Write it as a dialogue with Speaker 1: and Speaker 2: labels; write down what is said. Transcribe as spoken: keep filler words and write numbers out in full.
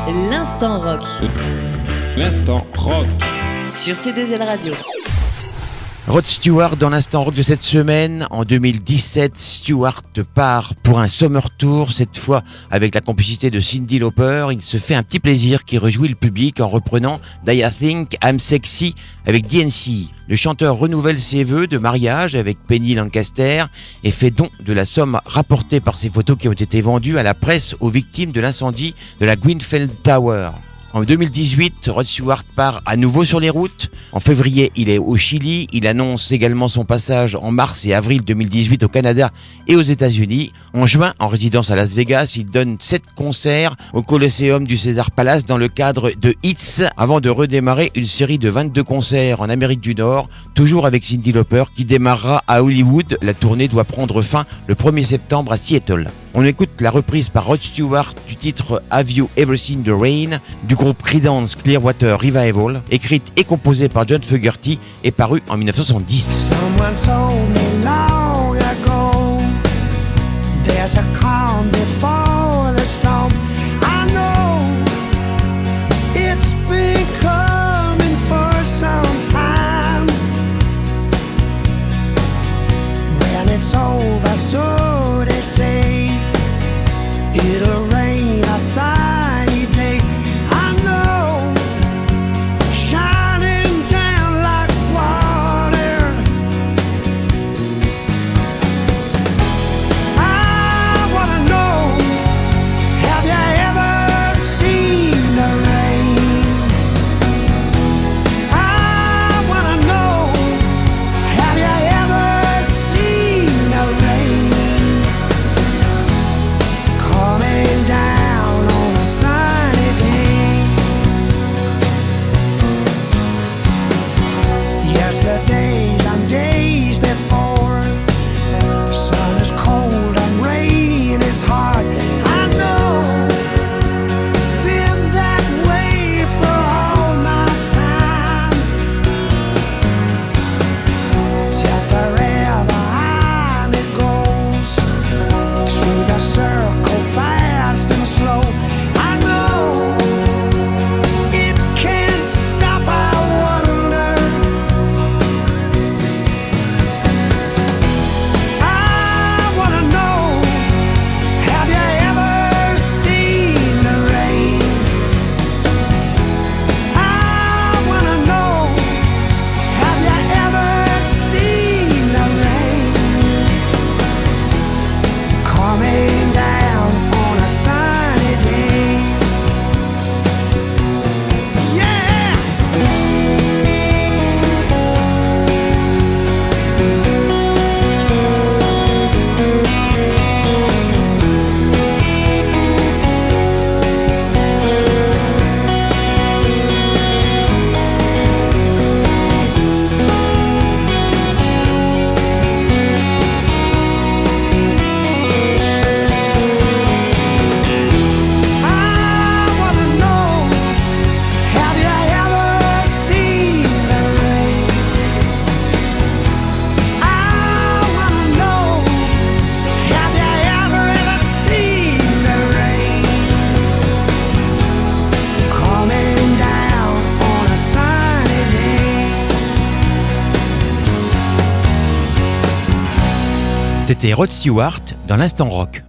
Speaker 1: L'instant rock.
Speaker 2: L'instant rock.
Speaker 1: Sur C deux L Radio.
Speaker 3: Rod Stewart dans l'instant rock de cette semaine. En deux mille dix-sept, Stewart part pour un Summer Tour, cette fois avec la complicité de Cyndi Lauper. Il se fait un petit plaisir qui réjouit le public en reprenant I Think I'm Sexy avec D N C. Le chanteur renouvelle ses vœux de mariage avec Penny Lancaster et fait don de la somme rapportée par ses photos qui ont été vendues à la presse aux victimes de l'incendie de la Grenfell Tower. En deux mille dix-huit, Rod Stewart part à nouveau sur les routes. En février, il est au Chili. Il annonce également son passage en mars et avril deux mille dix-huit au Canada et aux États-Unis. En juin, en résidence à Las Vegas, il donne sept concerts au Coliseum du Caesars Palace dans le cadre de Hits avant de redémarrer une série de vingt-deux concerts en Amérique du Nord, toujours avec Cyndi Lauper qui démarrera à Hollywood. La tournée doit prendre fin le premier septembre à Seattle. On écoute la reprise par Rod Stewart du titre Have You Ever Seen the Rain du groupe Creedence Clearwater Revival, écrite et composée par John Fogerty et parue en dix-neuf cent soixante-dix.
Speaker 4: Someone told me long ago there's a calm before the storm. I know it's been coming for some time. When it's over, so they say, it'll rain a sunny day. I know, shining down like water. I wanna know, have you ever seen the rain? I wanna know, have you ever seen the rain? Coming down on a sunny day. Yesterdays and days before, sun is cold and rain is hard. I know, been that way for all my time. Till forever on it goes, through the circle fast and slow. I know it can't stop, I wonder. I wanna know, have you ever seen the rain? I wanna know, have you ever seen the rain? Coming down on a sunny day. Yeah! I wanna know, have you ever seen the rain? I wanna know, have you ever, ever seen the rain? Coming down on a sunny day.
Speaker 3: C'était Rod Stewart dans l'instant rock.